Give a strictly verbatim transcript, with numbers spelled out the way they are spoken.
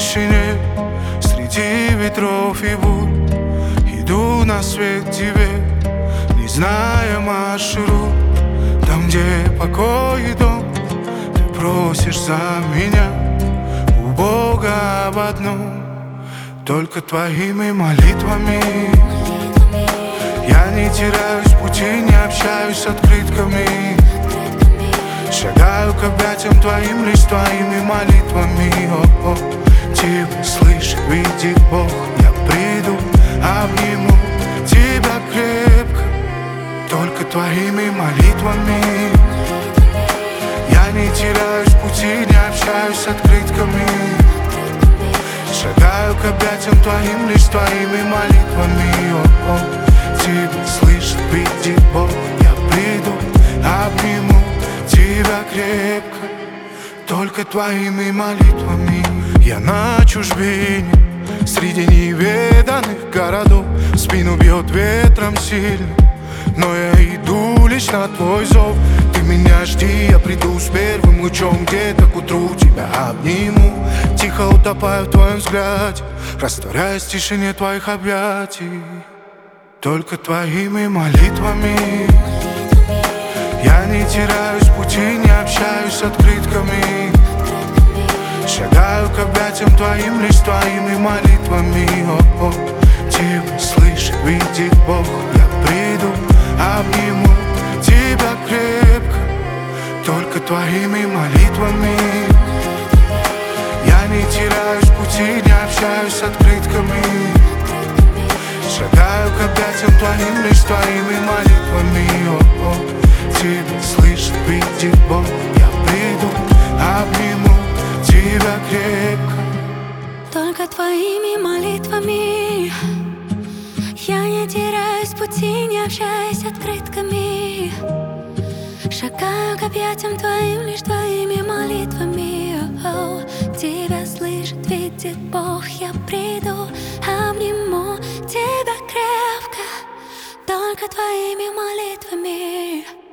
тишине, среди ветров и бурь иду на свет тебе, не зная маршрут. Там, где покой и дом, ты просишь за меня у Бога об одном, только твоими молитвами. Я не теряюсь в пути, не общаюсь с открытками, шагаю к объятиям твоим лишь твоими молитвами. О-о, тебя слышит, видит Бог. Я приду, обниму тебя крепко, только твоими молитвами. Я не теряюсь в пути, не общаюсь с открытками, шагаю к объятиям твоим лишь твоими молитвами. О-о, тебя слышит, видит Бог. Я приду, обниму тебя крепко, только твоими молитвами. Я на чужбине, среди неведанных городов, в спину бьет ветром сильно, но я иду лишь на твой зов. Ты меня жди, я приду с первым лучом, где-то к утру тебя обниму, тихо утопаю в твоем взгляде, растворяясь в тишине твоих объятий, только твоими молитвами. Я не теряюсь в пути, не общаюсь с открытками, шагаю к объятиям твоим лишь твоими молитвами. О-о, тебя слышит, видит Бог. Я приду, обниму тебя крепко, только твоими молитвами. Я не теряюсь в пути, не общаюсь с открытками, шагаю к объятиям твоим лишь твоими молитвами. О-о, тебя слышит, видит Бог. Я приду, обниму тебя крепко, только твоими молитвами. Я не теряюсь в пути, не общаюсь с открытками, шагаю к объятиям твоим лишь твоими молитвами. О-о, тебя слышит, видит Бог. Я приду, обниму тебя крепко, только твоими молитвами.